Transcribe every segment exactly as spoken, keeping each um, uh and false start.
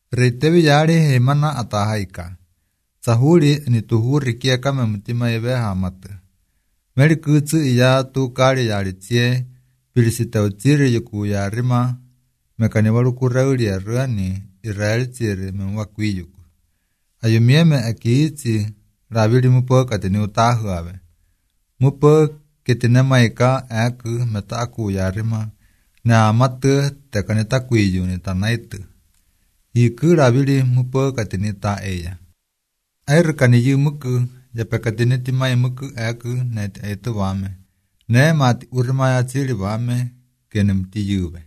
Reitevi yari hemana atahaika. Sahuri ni tuhuri kia kama mtima ebe hamata. Meri kutsu iya tu kari yari tie, pilisita utiri yuku yarima, mekani walu kurauli ya ruani, Israel tiri memwakui yuku. Ayumieme akiiti, rabili mupo katini utahu awe. Mupo kitine maika eku meta aku yarima, na amatu tekanita kuiju ni tanaitu. Iku rabili mupo katini ta eya. Air kaniyu muku, jape katini timai muku eku net etu wame. Ne mati urmaya chili wame, kene mti yuwe.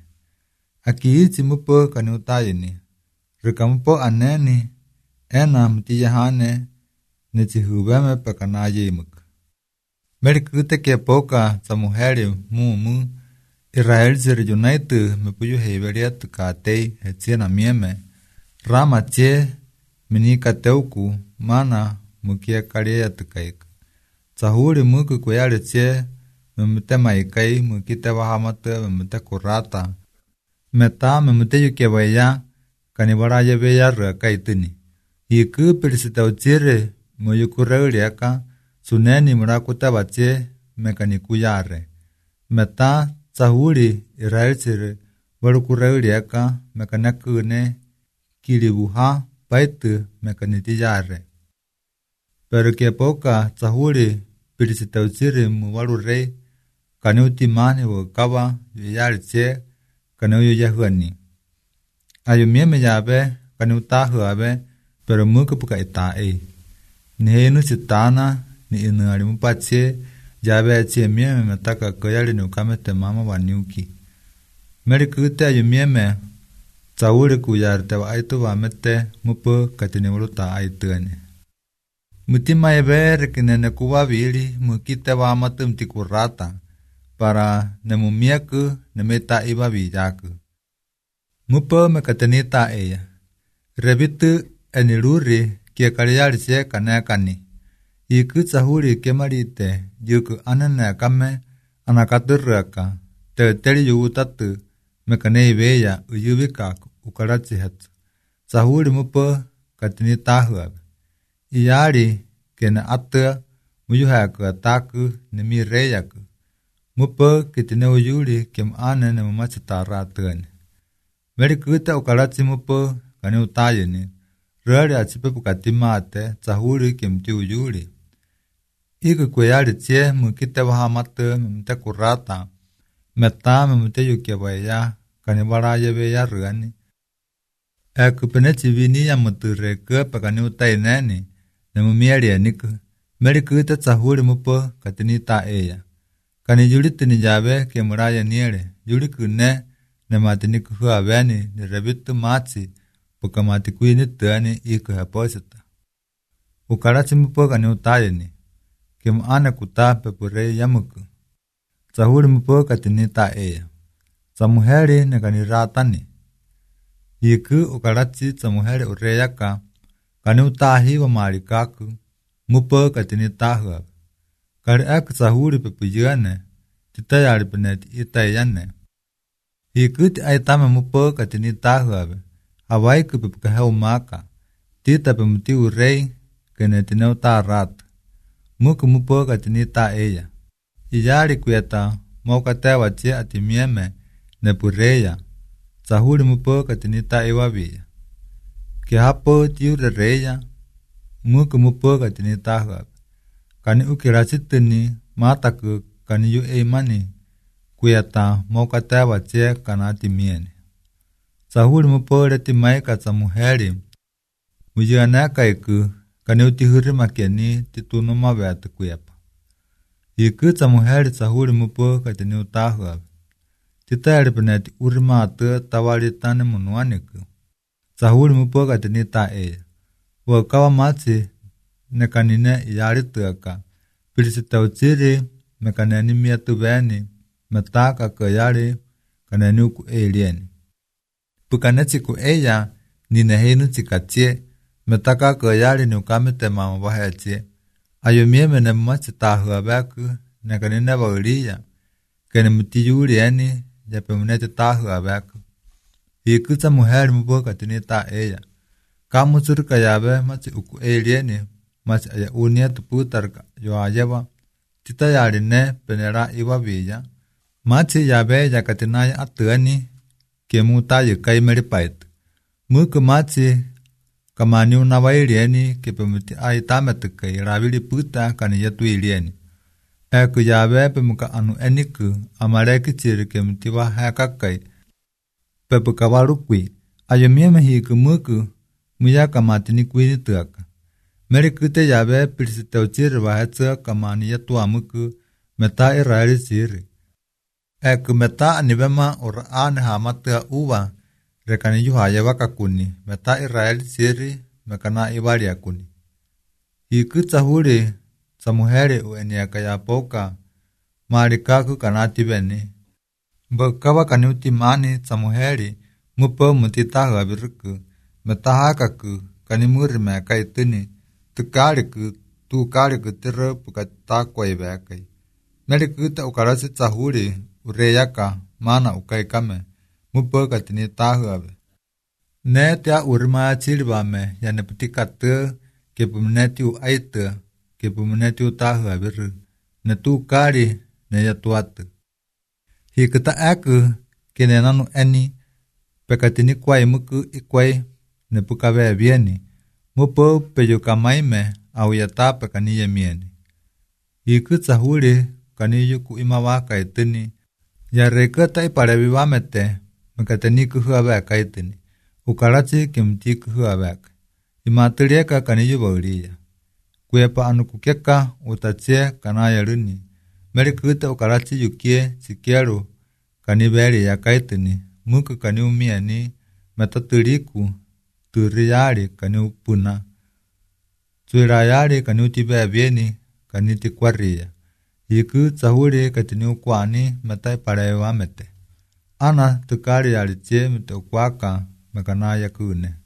Akiiti mupo kani utayini. Rika mupo aneni, ena mti yahane, niti huweme pakanaye muku. Meri kute kia poka sa muheri mumu, Israel ziri junaitu mepuyu heiberia tukatei hetie na mieme, rama tie minika teuku mana mukia karia tukaika. Sahuri muku kuyari tie memute maikai mukite wahamatu memute kurata. Meta memute yukia waya kanibaraye beya raka itini. Iku pirisita utire muyukureuriaka suneni murakuta batie mekaniku yare. Meta sahuri iraisire warukureuriaka mekanakune kilibuha paitu mekaniti yare. Pero que poka sahuri pirisita utire muwarure kanuti mani wakaba yare tie kanuyo yahuani. Ayumieme yabe kanutahu abe pero muka puka itae. Nihenu sitana ni inuari mupatie jabe atie mieme metaka koyali ni ukamete mama waniuki. Meri kute ayu mieme tsauri kuyarte wa aitu wa mete mupo katini waluta aituani. Mutima ebe rekinene kuwa vili mukite wa amatu mtikurata para nemumieku nemeta iba vijaku. Mupo mekatenita eya. Rebitu eniluri kia kariyari se kanekani. Iku sahuri kemarite yuku anane kame anakaturaka te teri yugutatu mekane beya uyubika ukarachi hatu. Sahuri mupo katini tahuab. Iyari kena atua muyuhaku ataku nemi reyaku. Mupo kitine uyuri kem ane ne mumachitara tuani. Meri kuta ukarachi mupo kani utayini. Rari achipe pukatimate sahuri kimti uyuri. Iku kuyari tie mukite wahamatu mte kurata. Meta mte yukia waya kanibaraye beya ruani. Eku penechi vini ya mutureke pakani utaineni. Nemumiari eniku. Meri kuta sahuri mupo katini ta eya. Kani yuri tini jabe ke muraya niere. Yuri kune nematiniku huwa veni ni rebitu machi. Pukamati kuini tuani iku haposita. Ukarachi mupo kani utayini. Kim ane kuta pepure yamuku. Sahuri mupo katini ta eya. Samuheri nekani ratani. Iku ukarachi samuheri ureyaka. Kani utahi wa marikaku. Mupo katini tahuab. Kari ek sahuri pepuyane. Titayari peneti itayane. Iku ti aitame mupo katini tahuab. Hawai kupipuka heo maka. Tita pemuti urei kene tineu ta rat. Muku mupo katini ta eya. Iyari kuyata mauka tewa tia atimieme ne pureya. Sahuri mupo katini ta ewabiya. Ki hapo tiure reya. Muku mupo katini ta huab. Kani ukirasitini mataku kani yu eimani. Kuyata mauka tewa tia kana atimiene. Sahuri mupo reti maika sa muheri. Mujianaka iku kani utihuri makiani tituno maweatu kuyapa. Iku sa muheri sahuri mupo katini utahuab. Titayari peneti urima atu tawari tane munuaniku. Sahuri mupo katini ta eya. Wakawa machi nekanine iyari tuaka. Pirisita uchiri mekaneni miatu veni. Metaka kayari kaneni uku elieni. Pukanechi ku eya ni nehenu chikatie metaka kayari ni ukamete mama wahetie. Ayumieme ne machitahu abeku nekanine wauliya. Kene mutiyuri eni jape munete tahu abeku. Iku sa muheri mupo katini ta eya. Kamusirka yabe machi uku elieni machi aya unia tuputarka yo ayeba tita yari ne penera iwa villa machi yabe yakatinaya atuani ke mutaye kai meripait muku machi kamani unawa elieni ke pemuti ay tametukai rabili puta kani yetu elieni eku yabe pemuka anu eniku amareki chiri ke mutiwa hakakai pepu kawarukwi ayomie hiku muku muya kamati ni kwini tuaka. Meri kute yabe pirsiteu chiri wahetsa kamani ya tua muku meta Israeli chiri. Eku meta anibema ura ane hamatua uwa rekani yuhaya wakakuni meta Israeli chiri mekana iwari akuni. Hiku tsahuri tsamuheri ueniaka ya poka marikaku kanati beni. Mbakawa kaniuti mani tsamuheri mupo mutitahu abiruku. Metahakaku kanimuri meka itini tukariku tu kariku tiro pukatakwa ibekai. Merikuta ukarasi tsahuri ureyaka mana ukai kame mupo katini tahu abe. Ne tia urima chilibame yaneputika te kepumuneti u aite kepumuneti u tahu abiru ne tu kari ne yatuatu. Hikuta aku kinenanu eni pekatini kwai muku ikwai nepukabe vieni, mupo peyukamaime au yatape kaniye mieni. Iku tsahuri kaniyu ku imawaka itini, ya rekata ipareviwamete, mekateni kuhuabeka itini, ukarachi kimti kuhuabeka. Imatirieka kaniyu bauria. Kuepa anukukeka utachie kanaya runi, merikuta ukarachi yukie sikieru kaniberi ya kaitini, muku kaniumieni metaturiku, turiyari kani puna. Tuirayari kani utibe vieni kani tikwaria. Iku tsahuri katini ukwani metai parewa mete. Ana tukari yari chie mte ukwaka mekana yakune.